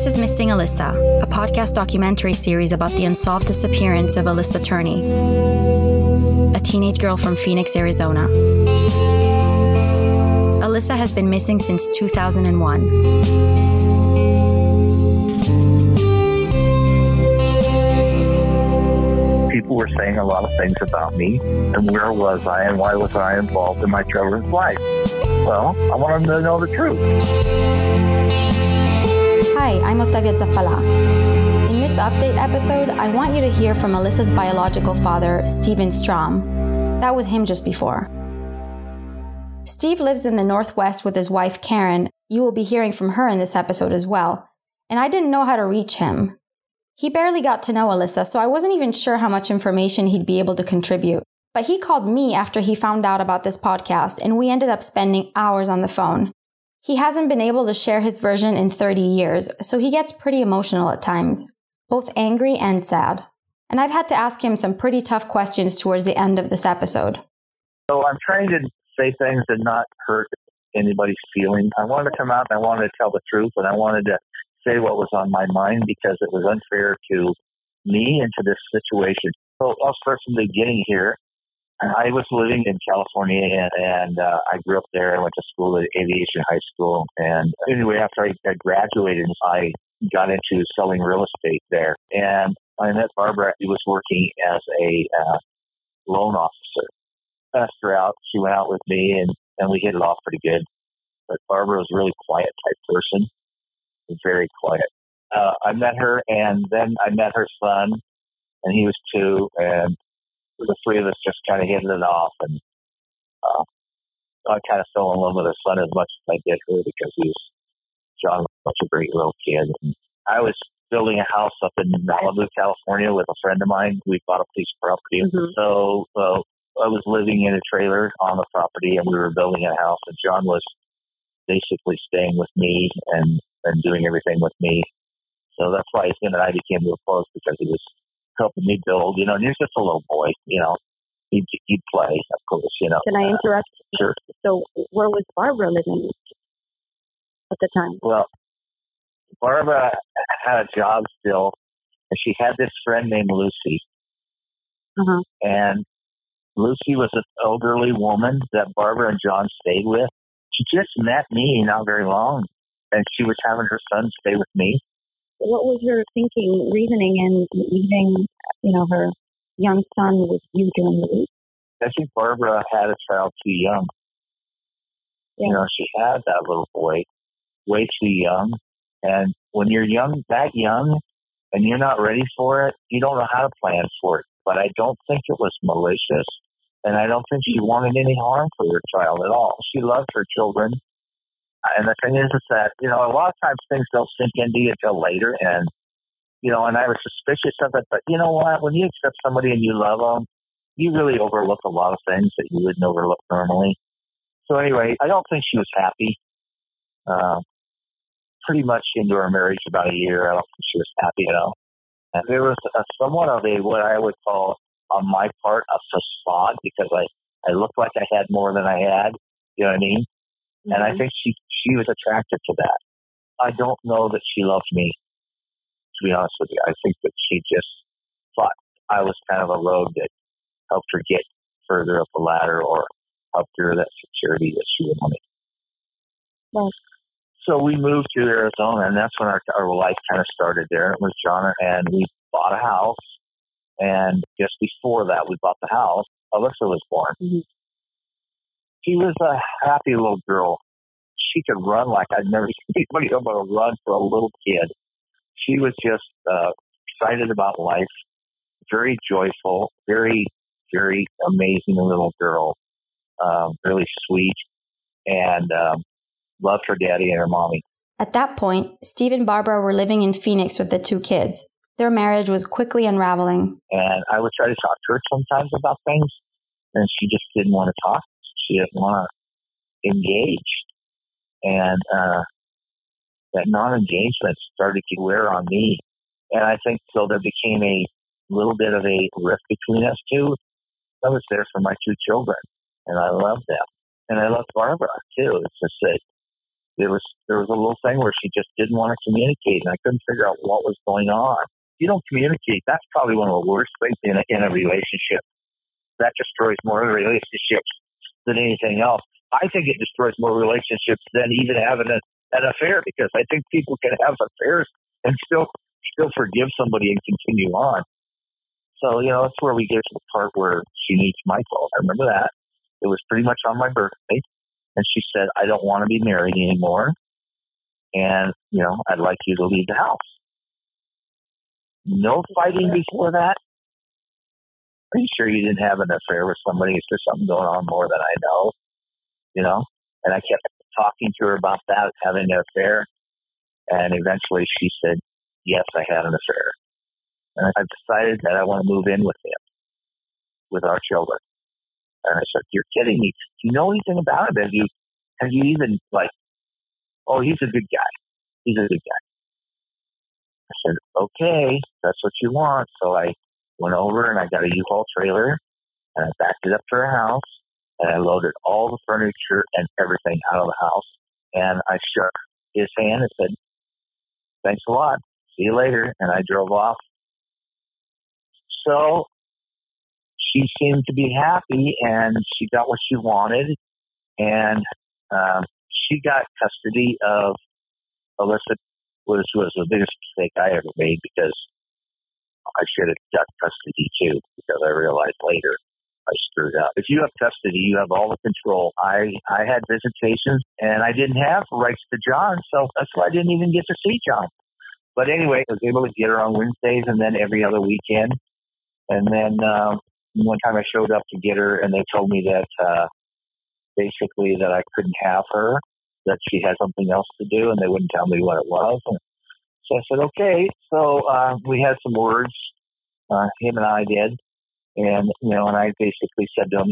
This is Missing Alyssa, a podcast documentary series about the unsolved disappearance of Alyssa Turney, a teenage girl from Phoenix, Arizona. Alyssa has been missing since 2001. People were saying a lot of things about me, and where was I, and why was I involved in my children's life? Well, I want them to know the truth. Hi, I'm Ottavia Zappala. In this update episode, I want you to hear from Alyssa's biological father, Steven Strom. That was him just before. Steve lives in the Northwest with his wife, Karen. You will be hearing from her in this episode as well. And I didn't know how to reach him. He barely got to know Alyssa, so I wasn't even sure how much information he'd be able to contribute. But he called me after he found out about this podcast, and we ended up spending hours on the phone. He hasn't been able to share his version in 30 years, so he gets pretty emotional at times, both angry and sad. And I've had to ask him some pretty tough questions towards the end of this episode. So I'm trying to say things that not hurt anybody's feelings. I wanted to come out and I wanted to tell the truth, and I wanted to say what was on my mind because it was unfair to me and to this situation. So I'll start from the beginning here. I was living in California, and I grew up there. I went to school at Aviation High School. And anyway, after I graduated, I got into selling real estate there. And I met Barbara. She was working as a loan officer. I asked her out. She went out with me, and we hit it off pretty good. But Barbara was a really quiet type person, very quiet. I met her, and then I met her son, and he was 2, and the three of us just kind of hit it off, and I kind of fell in love with her son as much as I did her because John was such a great little kid. And I was building a house up in Malibu, California with a friend of mine. We bought a piece of property. Mm-hmm. So I was living in a trailer on the property, and we were building a house, and John was basically staying with me and doing everything with me. So that's why him and I became real close, because he was helping me build, and he was just a little boy, he'd play, of course, Can I interrupt? Sure. So where was Barbara living at the time? Well, Barbara had a job still, and she had this friend named Lucy. Uh-huh. And Lucy was an elderly woman that Barbara and John stayed with. She just met me not very long, and she was having her son stay with me. What was your reasoning in leaving, her young son with you during the week? I think Barbara had a child too young. Yeah. She had that little boy way too young. And when you're that young, and you're not ready for it, you don't know how to plan for it. But I don't think it was malicious, and I don't think she wanted any harm for her child at all. She loved her children. And the thing is that, a lot of times things don't sink into you until later. And, and I was suspicious of it. But you know what? When you accept somebody and you love them, you really overlook a lot of things that you wouldn't overlook normally. So anyway, I don't think she was happy. Pretty much into our marriage, about a year, I don't think she was happy at all. And there was somewhat of what I would call, on my part, a facade, because I looked like I had more than I had. You know what I mean? Mm-hmm. And I think she was attracted to that. I don't know that she loved me, to be honest with you. I think that she just thought I was kind of a road that helped her get further up the ladder, or helped her that security that she would want. Well, so we moved to Arizona, and that's when our life kind of started there. It was John, and we bought a house. And just before that, we bought the house, Alyssa was born. Mm-hmm. She was a happy little girl. She could run like I'd never seen anybody able to run for a little kid. She was just excited about life, very joyful, very, very amazing little girl, really sweet, and loved her daddy and her mommy. At that point, Steve and Barbara were living in Phoenix with the 2 kids. Their marriage was quickly unraveling. And I would try to talk to her sometimes about things, and she just didn't want to talk. She didn't want to engage. And that non-engagement started to wear on me. And I think so there became a little bit of a rift between us two. I was there for my 2 children, and I loved them. And I loved Barbara, too. It's just that there was a little thing where she just didn't want to communicate, and I couldn't figure out what was going on. If you don't communicate, that's probably one of the worst things in a relationship. That destroys more relationships than anything else. I think it destroys more relationships than even having an affair, because I think people can have affairs and still forgive somebody and continue on. So, that's where we get to the part where she meets Michael. I remember that. It was pretty much on my birthday. And she said, I don't want to be married anymore. And, I'd like you to leave the house. No fighting before that. Are you sure you didn't have an affair with somebody? Is there something going on more than I know? And I kept talking to her about that, having an affair. And eventually she said, yes, I had an affair. And I've decided that I want to move in with him, with our children. And I said, you're kidding me. Do you know anything about him? Have you even, oh, he's a good guy. He's a good guy. I said, okay, that's what you want. So I went over and I got a U-Haul trailer and I backed it up to her house and I loaded all the furniture and everything out of the house. And I shook his hand and said, thanks a lot. See you later. And I drove off. So she seemed to be happy and she got what she wanted. And she got custody of Alyssa, which was the biggest mistake I ever made, because I should have got custody too, because I realized later I screwed up. If you have custody, you have all the control. I had visitations and I didn't have rights to John, so that's why I didn't even get to see John. But anyway, I was able to get her on Wednesdays and then every other weekend. And then one time I showed up to get her and they told me that basically that I couldn't have her, that she had something else to do, and they wouldn't tell me what it was. And so I said, okay. So we had some words, him and I did. And, and I basically said to him,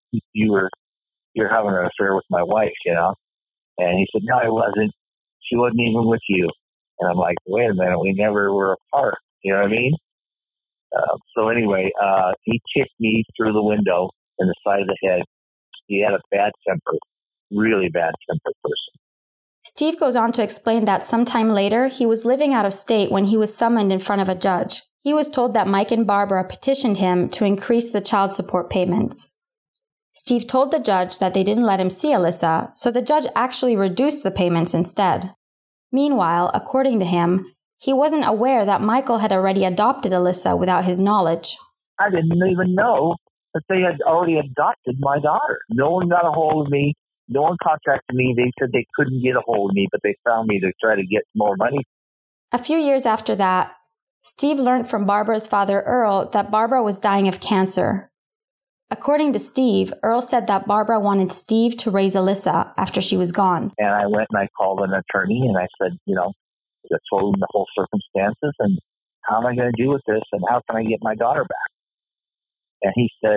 you're having an affair with my wife, And he said, no, I wasn't. She wasn't even with you. And I'm like, wait a minute, we never were apart. You know what I mean? So anyway, he kicked me through the window in the side of the head. He had a bad temper, really bad tempered person. Steve goes on to explain that sometime later, he was living out of state when he was summoned in front of a judge. He was told that Mike and Barbara petitioned him to increase the child support payments. Steve told the judge that they didn't let him see Alyssa, so the judge actually reduced the payments instead. Meanwhile, according to him, he wasn't aware that Michael had already adopted Alyssa without his knowledge. I didn't even know that they had already adopted my daughter. No one got a hold of me. No one contacted me. They said they couldn't get a hold of me, but they found me to try to get more money. A few years after that, Steve learned from Barbara's father, Earl, that Barbara was dying of cancer. According to Steve, Earl said that Barbara wanted Steve to raise Alyssa after she was gone. And I went and I called an attorney and I said, I told him the whole circumstances and how am I going to do with this and how can I get my daughter back? And he said,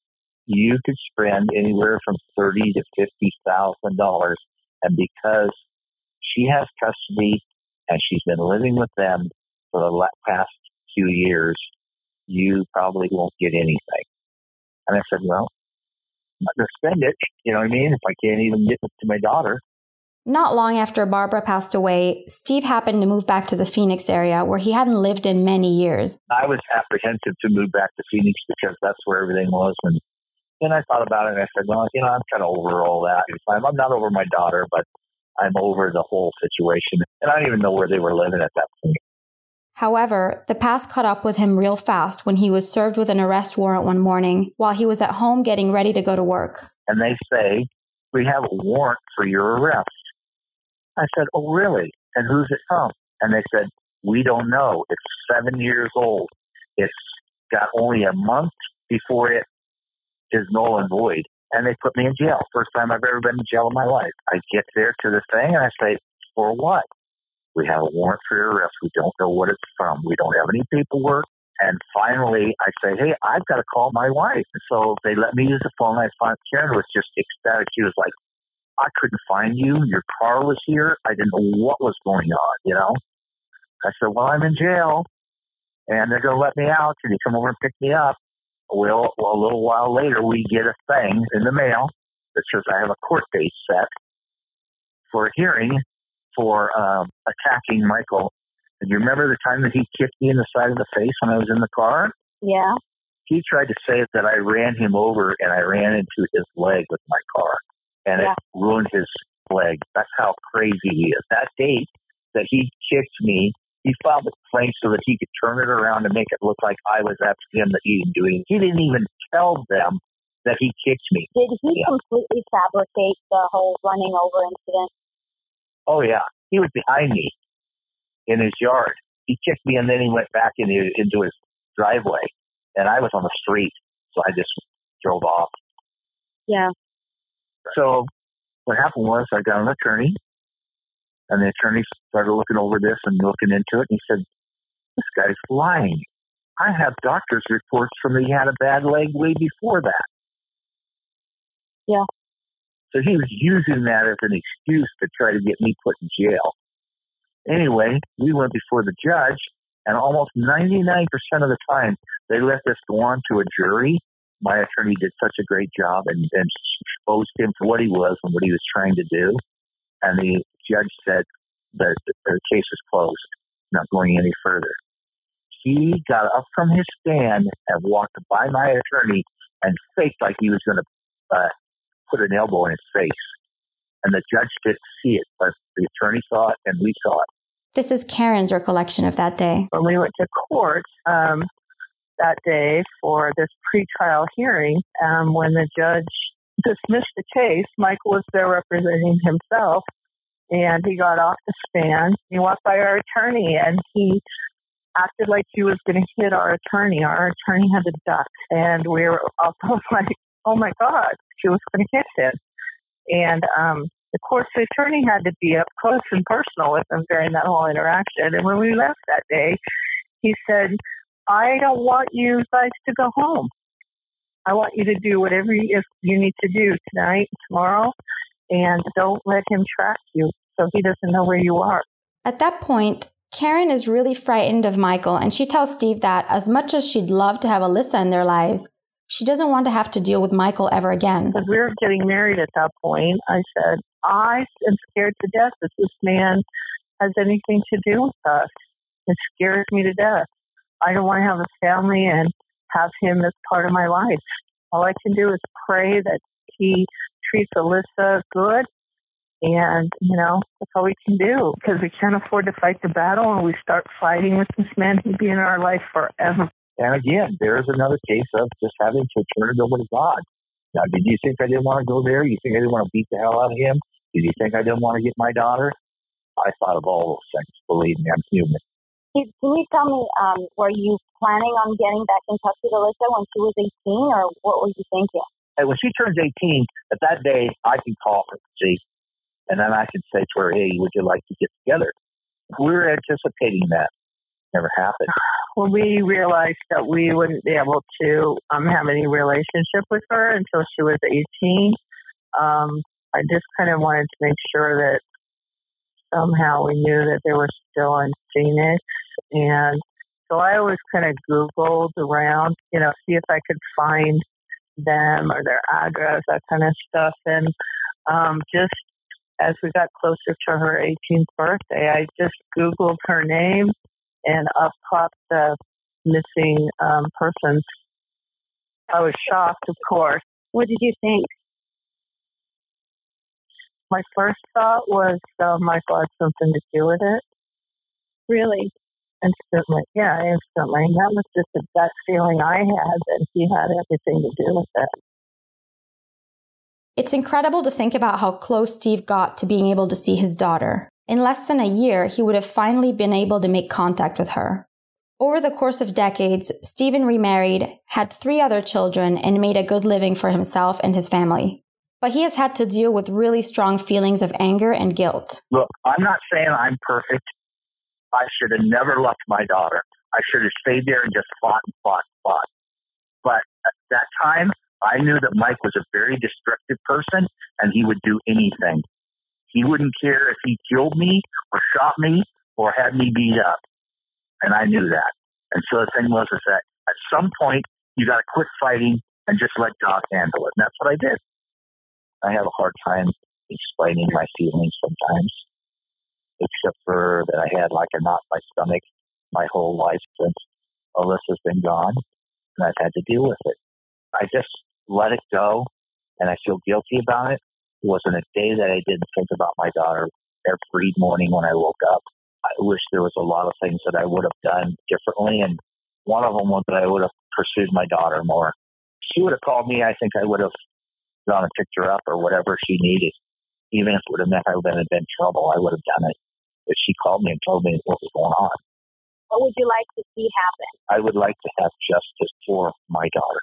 you could spend anywhere from $30,000 to $50,000, and because she has custody and she's been living with them for the past few years, you probably won't get anything. And I said, well, I'm not going to spend it, you know what I mean, if I can't even get it to my daughter. Not long after Barbara passed away, Steve happened to move back to the Phoenix area where he hadn't lived in many years. I was apprehensive to move back to Phoenix because that's where everything was. And then I thought about it and I said, well, I'm kind of over all that. I'm not over my daughter, but I'm over the whole situation. And I don't even know where they were living at that point. However, the past caught up with him real fast when he was served with an arrest warrant one morning while he was at home getting ready to go to work. And they say, we have a warrant for your arrest. I said, oh, really? And who's it from? And they said, we don't know. It's 7 years old. It's got only a month before it is null and void. And they put me in jail. First time I've ever been in jail in my life. I get there to the thing and I say, for what? We have a warrant for your arrest. We don't know what it's from. We don't have any paperwork. And finally, I say, hey, I've got to call my wife. So they let me use the phone. I found Karen was just ecstatic. She was like, I couldn't find you. Your car was here. I didn't know what was going on, I said, well, I'm in jail, and they're going to let me out. Can you come over and pick me up? Well, a little while later, we get a thing in the mail that says I have a court date set for a hearing for attacking Michael. And you remember the time that he kicked me in the side of the face when I was in the car? Yeah. He tried to say that I ran him over and I ran into his leg with my car. And it ruined his leg. That's how crazy he is. That date that he kicked me, he filed a complaint so that he could turn it around and make it look like I was after him, that he didn't do anything. He didn't even tell them that he kicked me. Did he completely fabricate the whole running over incident? Oh, yeah. He was behind me in his yard. He kicked me, and then he went back into his driveway. And I was on the street, so I just drove off. Yeah. So what happened was I got an attorney, and the attorney started looking over this and looking into it, and he said, this guy's lying. I have doctor's reports from he had a bad leg way before that. Yeah. So he was using that as an excuse to try to get me put in jail. Anyway, we went before the judge, and almost 99% of the time, they let this go on to a jury. My attorney did such a great job and exposed him for what he was and what he was trying to do. And the judge said that the case is closed, not going any further. He got up from his stand and walked by my attorney and faked like he was going to put an elbow in his face. And the judge didn't see it, but the attorney saw it and we saw it. This is Karen's recollection of that day. When we went to court that day for this pretrial hearing, when the judge dismissed the case, Michael was there representing himself, and he got off the stand. He walked by our attorney, and he acted like he was going to hit our attorney. Our attorney had to duck, and we were all like, oh, my God, she was going to hit him. And of course, the attorney had to be up close and personal with him during that whole interaction. And when we left that day, he said, I don't want you guys to go home. I want you to do whatever you need to do tonight, tomorrow, and don't let him track you so he doesn't know where you are. At that point, Karen is really frightened of Michael, and she tells Steve that as much as she'd love to have Alyssa in their lives, she doesn't want to have to deal with Michael ever again. Because we were getting married at that point, I said, I am scared to death that this man has anything to do with us. It scares me to death. I don't want to have a family and have him as part of my life. All I can do is pray that he treats Alyssa good. And, that's all we can do. Because we can't afford to fight the battle, and we start fighting with this man, he'd be in our life forever. And again, there's another case of just having to turn it over to God. Now, did you think I didn't want to go there? You think I didn't want to beat the hell out of him? Did you think I didn't want to get my daughter? I thought of all those things. Believe me, I'm human. Can you tell me, were you planning on getting back in touch with Alyssa when she was 18, or what were you thinking? Hey, when she turns 18, at that day, I can call her, see? And then I can say to her, hey, would you like to get together? We were anticipating that. Never happened. Well, we realized that we wouldn't be able to have any relationship with her until she was 18. I just kind of wanted to make sure that somehow we knew that they were still in Phoenix. And so I always kind of Googled around, see if I could find them or their address, that kind of stuff. And just as we got closer to her 18th birthday, I just Googled her name, and up popped the missing persons. I was shocked, of course. What did you think? My first thought was Michael had something to do with it. Really? Instantly. Yeah, instantly. That was just a gut feeling I had that he had everything to do with it. It's incredible to think about how close Steve got to being able to see his daughter. In less than a year, he would have finally been able to make contact with her. Over the course of decades, Stephen remarried, had 3 other children, and made a good living for himself and his family. But he has had to deal with really strong feelings of anger and guilt. Look, I'm not saying I'm perfect. I should have never left my daughter. I should have stayed there and just fought. But at that time, I knew that Mike was a very destructive person, and he would do anything. He wouldn't care if he killed me or shot me or had me beat up. And I knew that. And so the thing was is that at some point, you got to quit fighting and just let God handle it. And that's what I did. I have a hard time explaining my feelings sometimes, except for that I had like a knot in my stomach my whole life since Alyssa's been gone, and I've had to deal with it. I just let it go, and I feel guilty about it. It wasn't a day that I didn't think about my daughter every morning when I woke up. I wish there was a lot of things that I would have done differently, and one of them was that I would have pursued my daughter more. If she would have called me, I think I would have gone and picked her up or whatever she needed. Even if it would have meant I would have been in trouble, I would have done it. If she called me and told me what was going on. What would you like to see happen? I would like to have justice for my daughter.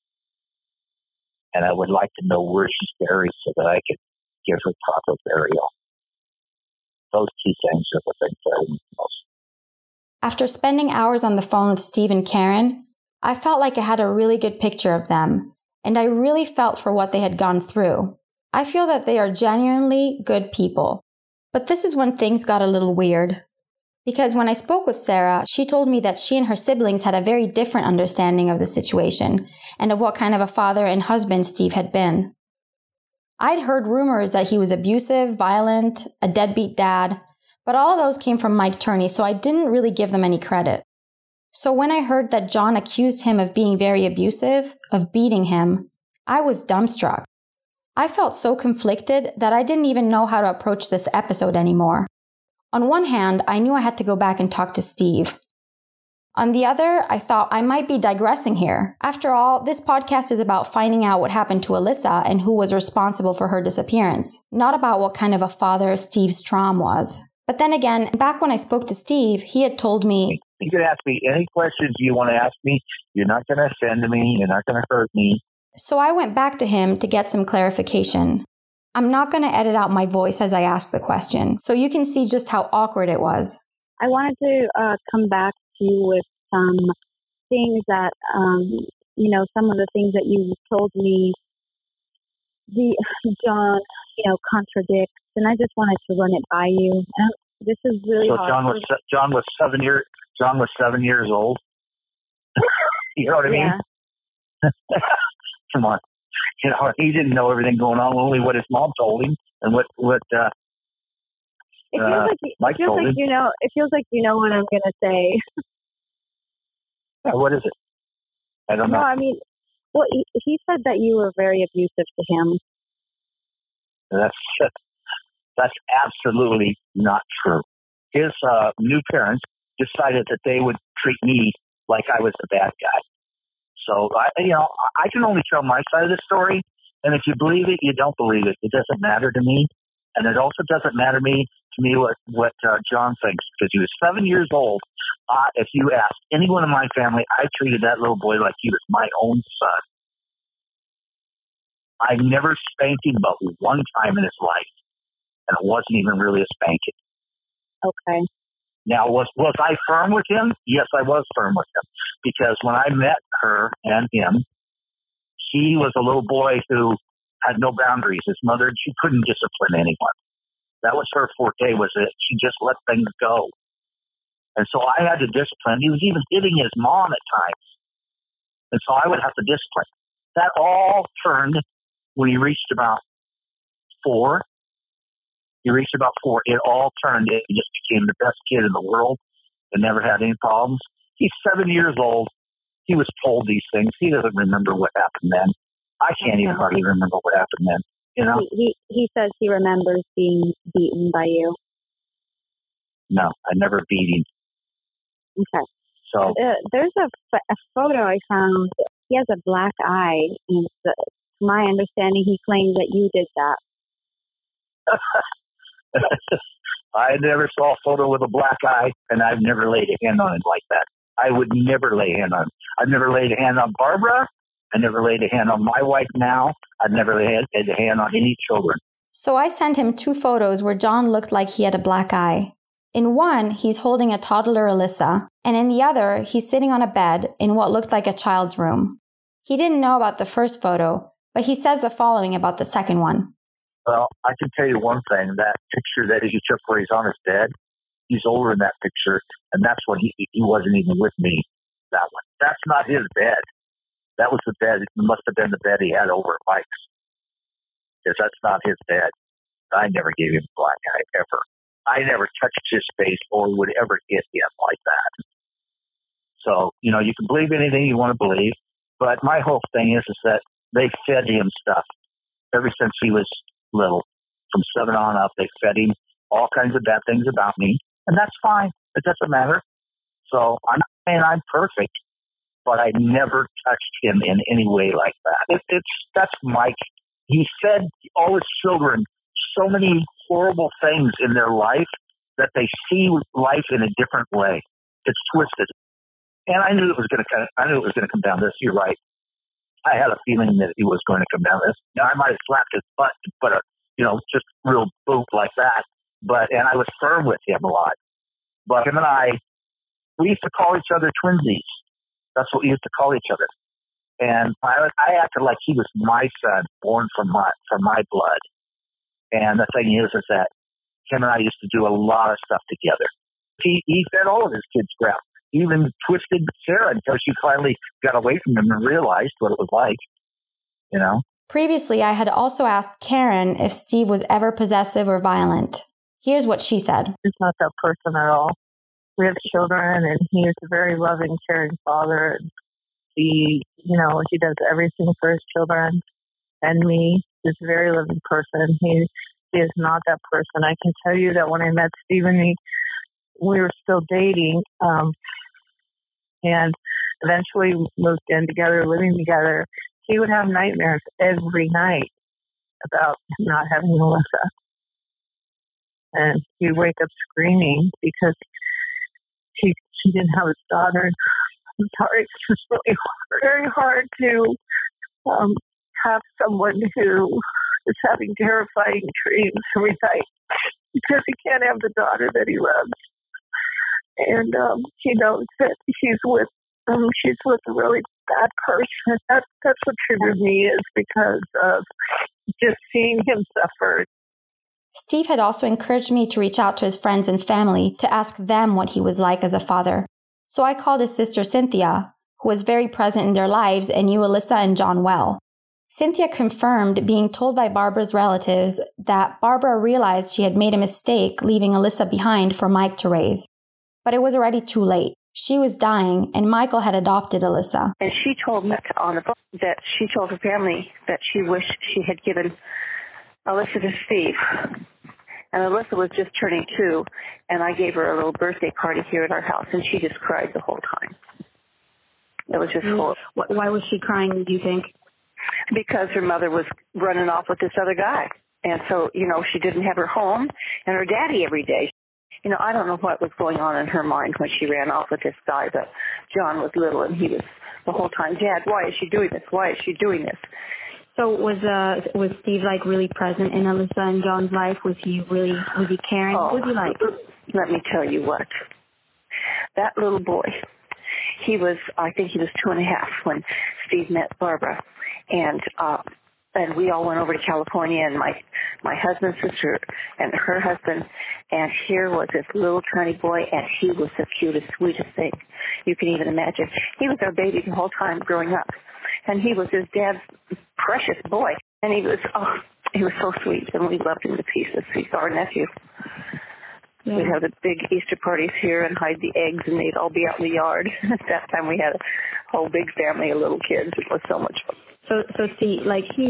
And I would like to know where she's buried so that I could give her proper burial. Those two things are the things that I need most. After spending hours on the phone with Steve and Karen, I felt like I had a really good picture of them, and I really felt for what they had gone through. I feel that they are genuinely good people. But this is when things got a little weird. Because when I spoke with Sarah, she told me that she and her siblings had a very different understanding of the situation and of what kind of a father and husband Steve had been. I'd heard rumors that he was abusive, violent, a deadbeat dad, but all of those came from Mike Turney, so I didn't really give them any credit. So when I heard that John accused him of being very abusive, of beating him, I was dumbstruck. I felt so conflicted that I didn't even know how to approach this episode anymore. On one hand, I knew I had to go back and talk to Steve. On the other, I thought I might be digressing here. After all, this podcast is about finding out what happened to Alyssa and who was responsible for her disappearance, not about what kind of a father Steve Strom was. But then again, back when I spoke to Steve, he had told me, "You can ask me any questions you want to ask me. You're not going to offend me. You're not going to hurt me." So I went back to him to get some clarification. I'm not going to edit out my voice as I ask the question, so you can see just how awkward it was. I wanted to come back to you with some things that, some of the things that you told me, John, contradicts, and I just wanted to run it by you. This is really hard. John was 7 years. John was 7 years old. You know what I mean? Yeah. Come on. He didn't know everything going on, only what his mom told him and what It feels like you know what I'm going to say. What is it? I don't know. No, I mean, well, he said that you were very abusive to him. That's absolutely not true. His new parents decided that they would treat me like I was the bad guy. So, I can only tell my side of the story, and if you believe it, you don't believe it. It doesn't matter to me, and it also doesn't matter to me what John thinks, because he was 7 years old. If you asked anyone in my family, I treated that little boy like he was my own son. I never spanked him but one time in his life, and it wasn't even really a spanking. Okay. Now, was I firm with him? Yes, I was firm with him. Because when I met her and him, he was a little boy who had no boundaries. His mother, she couldn't discipline anyone. That was her forte, was that she just let things go. And so I had to discipline. He was even hitting his mom at times. And so I would have to discipline. That all turned when he reached about 4. It all turned. He just became the best kid in the world and never had any problems. He's 7 years old. He was told these things. He doesn't remember what happened then. I can't even hardly remember what happened then. He says he remembers being beaten by you. No, I never beat him. Okay. So there's a photo I found. He has a black eye. And to my understanding, he claims that you did that. I never saw a photo with a black eye, and I've never laid a hand on him like that. I would never lay a hand on him. I've never laid a hand on Barbara. I never laid a hand on my wife now. I've never laid a hand on any children. So I sent him 2 photos where John looked like he had a black eye. In one, he's holding a toddler Alyssa, and in the other, he's sitting on a bed in what looked like a child's room. He didn't know about the first photo, but he says the following about the second one. Well, I can tell you one thing. That picture that he took where he's on his bed, he's older in that picture, and that's when he wasn't even with me, that one. That's not his bed. That was the bed. It must have been the bed he had over at Mike's, because that's not his bed. I never gave him a black eye, ever. I never touched his face or would ever hit him like that. So, you can believe anything you want to believe, but my whole thing is that they fed him stuff ever since he was little. From 7 on up, they fed him all kinds of bad things about me, and that's fine. It doesn't matter. So I'm not saying I'm perfect, but I never touched him in any way like that. That's Mike. He fed all his children so many horrible things in their life that they see life in a different way. It's twisted. And I knew it was going to come down to this. You're right. I had a feeling that he was going to come down to this. Now, I might have slapped his butt to put a, just real boot like that. And I was firm with him a lot. But him and we used to call each other twinsies. That's what we used to call each other. And I acted like he was my son, born from my blood. And the thing is that him and I used to do a lot of stuff together. He fed all of his kids crap. He even twisted Sarah until she finally got away from him and realized what it was like, Previously, I had also asked Karen if Steve was ever possessive or violent. Here's what she said. He's not that person at all. We have children, and he is a very loving, caring father. And he does everything for his children and me. He's a very loving person. He is not that person. I can tell you that when I met Steve and we were still dating, and eventually moved in together, living together, he would have nightmares every night about not having Melissa. And he'd wake up screaming because he didn't have his daughter. I'm sorry, it's just really very hard to have someone who is having terrifying dreams every night because he can't have the daughter that he loves. And he knows that she's with a really bad person. That's what triggered me, is because of just seeing him suffer. Steve had also encouraged me to reach out to his friends and family to ask them what he was like as a father. So I called his sister Cynthia, who was very present in their lives and knew Alyssa and John well. Cynthia confirmed being told by Barbara's relatives that Barbara realized she had made a mistake leaving Alyssa behind for Mike to raise. But it was already too late. She was dying, and Michael had adopted Alyssa. And she told me on the phone that she told her family that she wished she had given Alyssa to Steve. And Alyssa was just turning 2, and I gave her a little birthday party here at our house, and she just cried the whole time. It was just horrible. Why was she crying, do you think? Because her mother was running off with this other guy. And so, she didn't have her home and her daddy every day. I don't know what was going on in her mind when she ran off with this guy, but John was little, and he was the whole time, Dad, why is she doing this? Why is she doing this? So was Steve really present in Alyssa and John's life? Was he caring? Oh, what was he like? Let me tell you what. That little boy, I think he was 2.5 when Steve met Barbara, and we all went over to California, and my husband's sister and her husband, and here was this little tiny boy, and he was the cutest, sweetest thing you can even imagine. He was our baby the whole time growing up, and he was his dad's precious boy, and he was so sweet, and we loved him to pieces. He's our nephew. Yeah. We'd have the big Easter parties here and hide the eggs, and they'd all be out in the yard. At that time, we had a whole big family of little kids. It was so much fun. So see,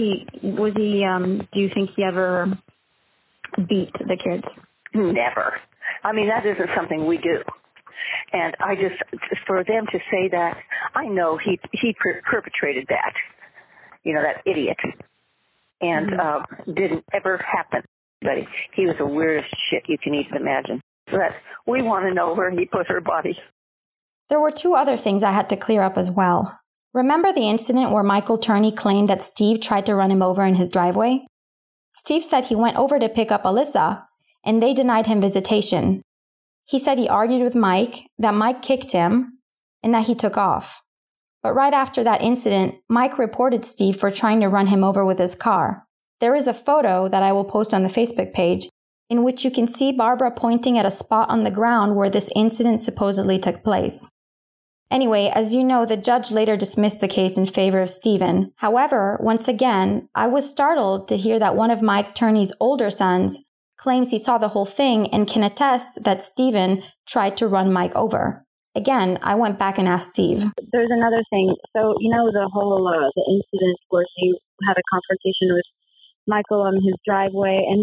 do you think he ever beat the kids? Never. I mean, that isn't something we do. And for them to say that, I know he perpetrated that, that idiot. And didn't ever happen. But he was the weirdest shit you can even imagine. But we want to know where he put her body. There were 2 other things I had to clear up as well. Remember the incident where Michael Turney claimed that Steve tried to run him over in his driveway? Steve said he went over to pick up Alyssa, and they denied him visitation. He said he argued with Mike, that Mike kicked him, and that he took off. But right after that incident, Mike reported Steve for trying to run him over with his car. There is a photo that I will post on the Facebook page in which you can see Barbara pointing at a spot on the ground where this incident supposedly took place. Anyway, as you know, the judge later dismissed the case in favor of Stephen. However, once again, I was startled to hear that one of Mike Turney's older sons claims he saw the whole thing and can attest that Stephen tried to run Mike over. Again, I went back and asked Steve. There's another thing. So, the whole the incident where he had a confrontation with Michael on his driveway. And,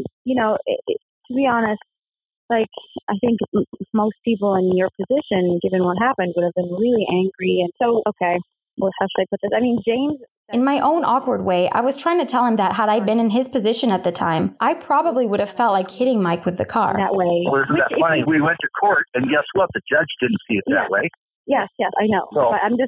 to be honest, I think most people in your position, given what happened, would have been really angry. And so, okay, well, how should I put this? I mean, James... In my own awkward way, I was trying to tell him that had I been in his position at the time, I probably would have felt like hitting Mike with the car. That way. Well, isn't that funny? We went to court, and guess what? The judge didn't see it that way. Yes, I know. So, but I'm just...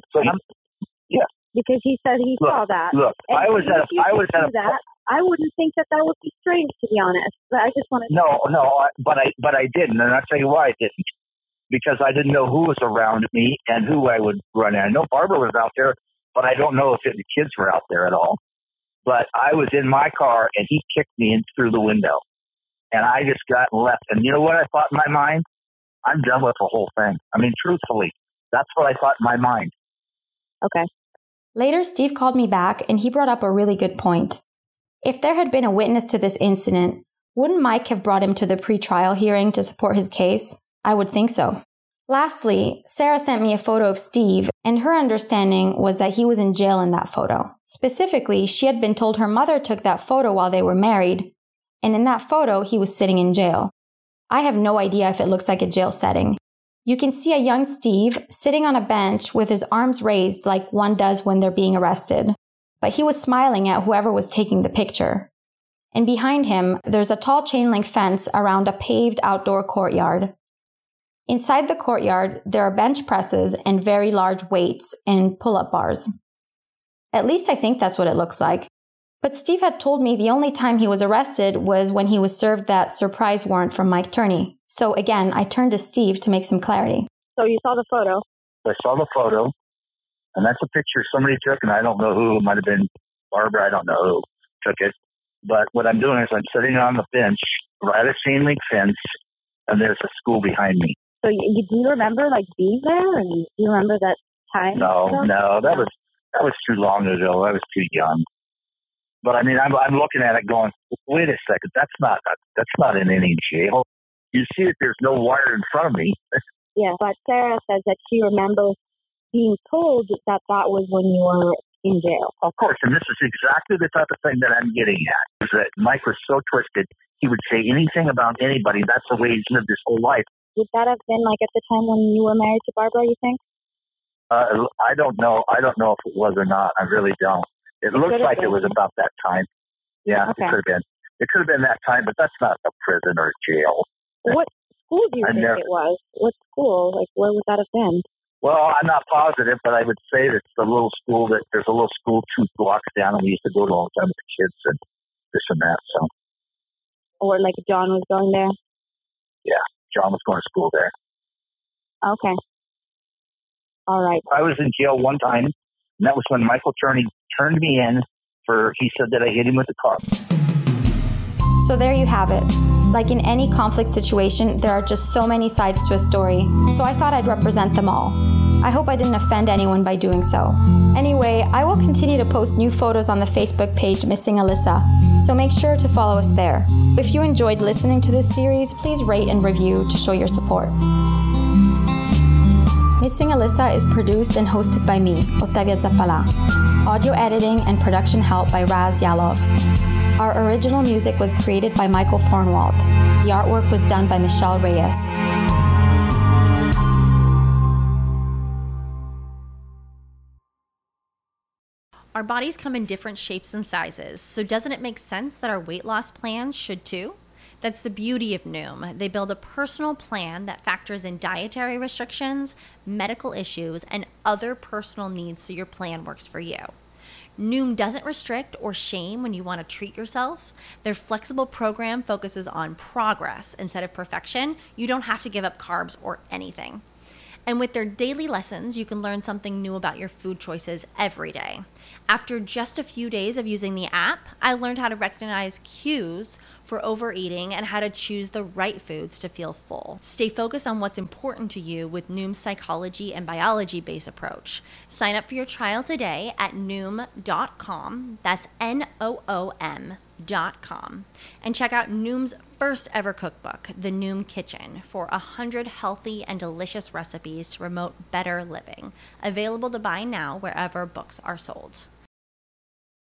because he said he saw that. Look, I was at a... I wouldn't think that would be strange, to be honest. But I just want to... but I didn't, and I'll tell you why I didn't. Because I didn't know who was around me and who I would run at. I know Barbara was out there, but I don't know if the kids were out there at all. But I was in my car, and he kicked me in through the window. And I just got left. And you know what I thought in my mind? I'm done with the whole thing. I mean, truthfully, that's what I thought in my mind. Okay. Later, Steve called me back, and he brought up a really good point. If there had been a witness to this incident, wouldn't Mike have brought him to the pretrial hearing to support his case? I would think so. Lastly, Sarah sent me a photo of Steve, and her understanding was that he was in jail in that photo. Specifically, she had been told her mother took that photo while they were married, and in that photo, he was sitting in jail. I have no idea if it looks like a jail setting. You can see a young Steve sitting on a bench with his arms raised like one does when they're being arrested. But he was smiling at whoever was taking the picture. And behind him, there's a tall chain-link fence around a paved outdoor courtyard. Inside the courtyard, there are bench presses and very large weights and pull-up bars. At least I think that's what it looks like. But Steve had told me the only time he was arrested was when he was served that surprise warrant from Mike Turney. So again, I turned to Steve to make some clarity. So you saw the photo? I saw the photo. And that's a picture somebody took, and I don't know who. It might have been Barbara. I don't know who took it. But what I'm doing is I'm sitting on the bench right at a chain link fence, and there's a school behind me. So do you remember being there, and do you remember that time? No, that was too long ago. I was too young. But I mean, I'm looking at it going, wait a second, that's not in any jail. You see that there's no wire in front of me. Yeah, but Sarah says that she remembers being told that was when you were in jail. Of course, and this is exactly the type of thing that I'm getting at, is that Mike was so twisted, he would say anything about anybody. That's the way he's lived his whole life. Would that have been at the time when you were married to Barbara, you think? I don't know. I don't know if it was or not. I really don't. It looks like it was about that time. Yeah, okay. It could have been. It could have been that time, but that's not a prison or jail. What school do you think it was? What school? Where would that have been? Well, I'm not positive, but I would say that there's a little school 2 blocks down, and we used to go to all the time with the kids and this and that. So, or John was going there. Yeah, John was going to school there. Okay. All right. I was in jail one time, and that was when Michael Turney turned me in he said that I hit him with a car. So there you have it. Like in any conflict situation, there are just so many sides to a story, so I thought I'd represent them all. I hope I didn't offend anyone by doing so. Anyway, I will continue to post new photos on the Facebook page Missing Alyssa, so make sure to follow us there. If you enjoyed listening to this series, please rate and review to show your support. Missing Alyssa is produced and hosted by me, Ottavia Zappala. Audio editing and production help by Raz Yalov. Our original music was created by Michael Fornwalt. The artwork was done by Michelle Reyes. Our bodies come in different shapes and sizes, so doesn't it make sense that our weight loss plans should too? That's the beauty of Noom. They build a personal plan that factors in dietary restrictions, medical issues, and other personal needs so your plan works for you. Noom doesn't restrict or shame when you want to treat yourself. Their flexible program focuses on progress instead of perfection. You don't have to give up carbs or anything. And with their daily lessons, you can learn something new about your food choices every day. After just a few days of using the app, I learned how to recognize cues for overeating and how to choose the right foods to feel full. Stay focused on what's important to you with Noom's psychology and biology-based approach. Sign up for your trial today at Noom.com. That's Noom.com. And check out Noom's first ever cookbook, The Noom Kitchen, for 100 healthy and delicious recipes to promote better living. Available to buy now wherever books are sold.